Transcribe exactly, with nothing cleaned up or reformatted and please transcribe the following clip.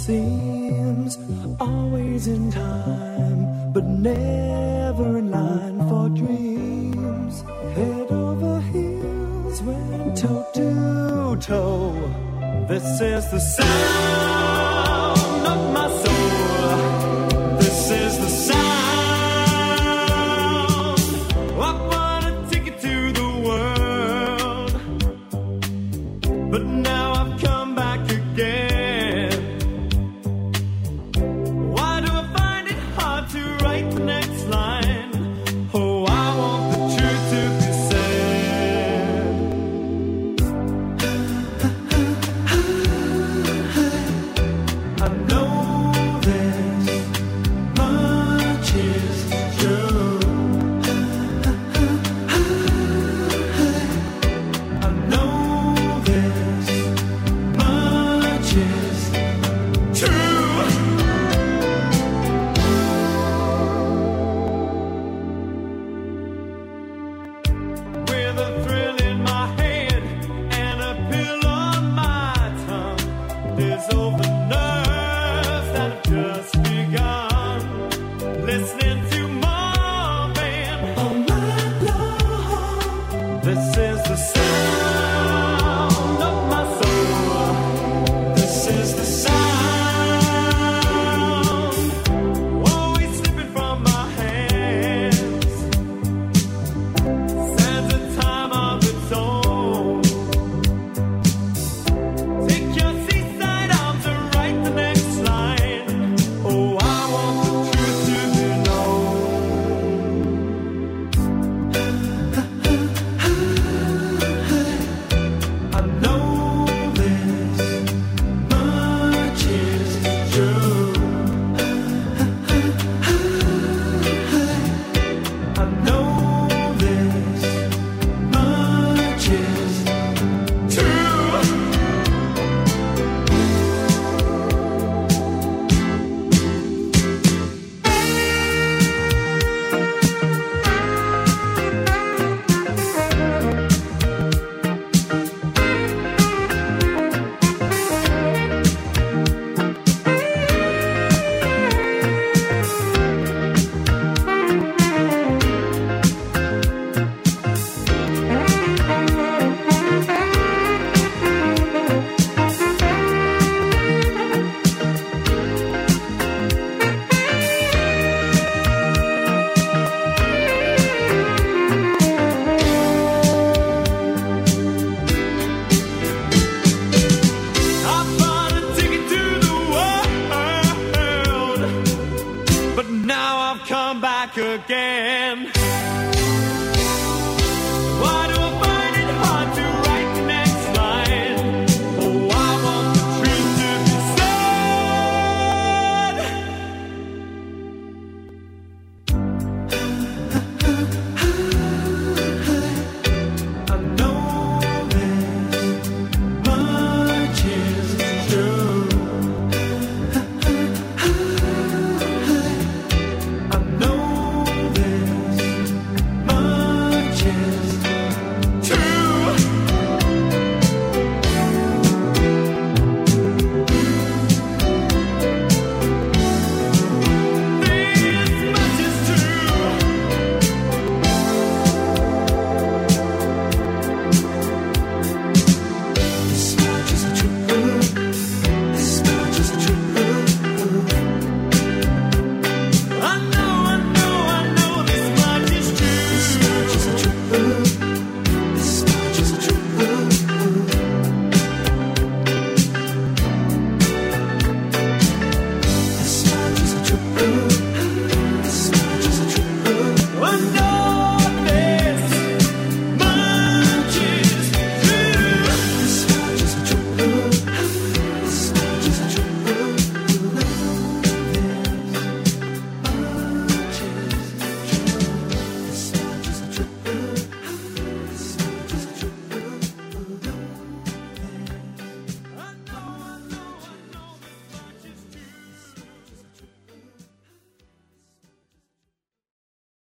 seems always in time, but never in line for dreams. Head over heels, went toe to toe. This is the sound of my soul. This is the sound. I wanna take it to the world, but now I've come back again. Why do I find it hard to write the next line? Oh, I want the truth to be said. I know this much is true. I know this much is true. With a thrill in my head and a pill on my tongue, there's over nerves that have just begun. Listening to Marvin all night long. This is the sound of my soul. This is the sound, always slipping from my hands. Stands a time of its own. Take your seaside arms and write the next line. Oh, I want the truth to be known. I know this much is true. I know this much is true. I bought a ticket to the world, but now I've come back again.